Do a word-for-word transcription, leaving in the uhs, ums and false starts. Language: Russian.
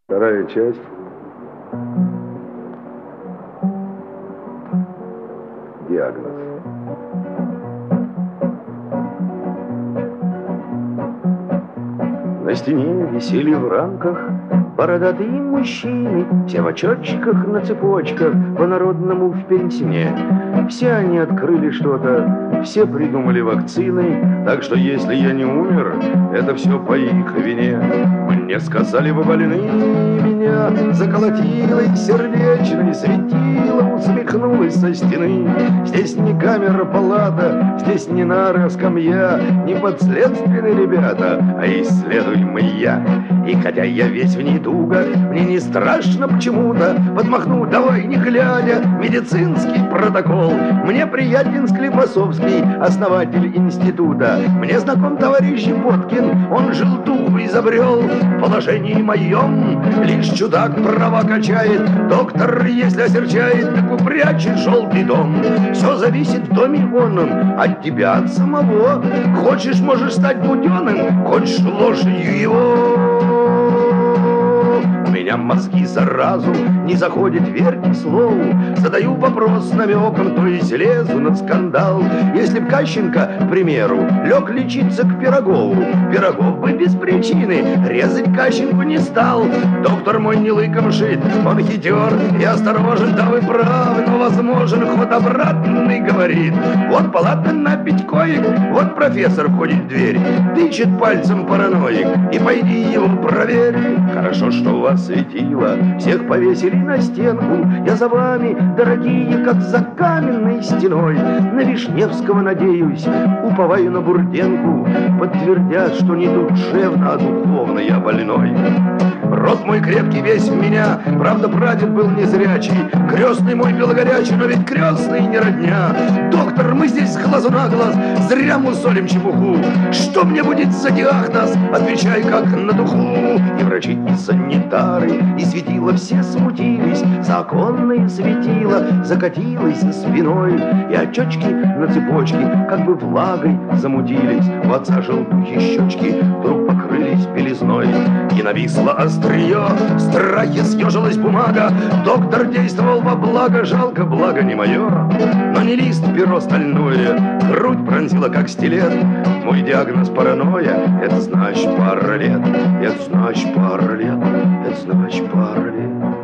Вторая часть. Диагноз. На стене висели в рамках бородатые мужчины, все в очочках на цепочках, по-народному в пенсне. Все они открыли что-то, все придумали вакцины, так что если я не умер, это все по их вине. Мне сказали, вы больны, меня заколотило и сердечное светило усмехнулось со стены. Здесь не камера, палата, здесь не нары, а скамья, не подследственные ребята, а исследуемый я. И хотя я весь в недугах, мне не страшно почему-то подмахнуть, давай не глядя, медицинский протокол. Мне приятен Склифосовский, основатель института. Мне знаком товарищ Боткин, он желтуху изобрел. В положении моем лишь чудак права качает. Доктор, если осерчает, так упрячет желтый дом. Все зависит в доме оном от тебя, от самого. Хочешь, можешь стать Буденным, хочешь лошадью его. У меня мозги заразу не заходит, верьте слову. Задаю вопрос намеком, то есть лезу над скандал. Если б Кащенко, к примеру, лег лечиться к Пирогову, Пирогов бы без причины резать Кащенку не стал. Доктор мой не лыком шит, он хитер и осторожен, да вы правы, но возможен ход обратный, говорит. Вот палата на пять коек, вот профессор входит в дверь, тычет пальцем параноик, и пойди его проверь. Хорошо, что у вас светило, всех повесили на стенку. Я за вами, дорогие, как за каменной стеной. На Вишневского надеюсь, уповаю на Бурденку. Подтвердят, что не душевно, а духовно я больной. Рот мой крепкий весь в меня, правда, прадед был незрячий. Крестный мой белогорячий, но ведь крестный не родня. Доктор, мы здесь с глазу на глаз зря мусолим чепуху. Что мне будет за диагноз? Отвечай, как на духу. И врачи, и санитары, и светила все смутились. За оконное светило закатилось за спиной, и очечки на цепочке как бы влагой замутились. У отца желтухи щечки вдруг покрылись белизной. И нависло острие, в страхе съежилась бумага. Доктор действовал во благо, жалко, благо не мое. Но не лист, перо стальное, грудь пронзила как стилет. Мой диагноз паранойя, это значит пара лет. Это значит пара лет, это значит пара лет.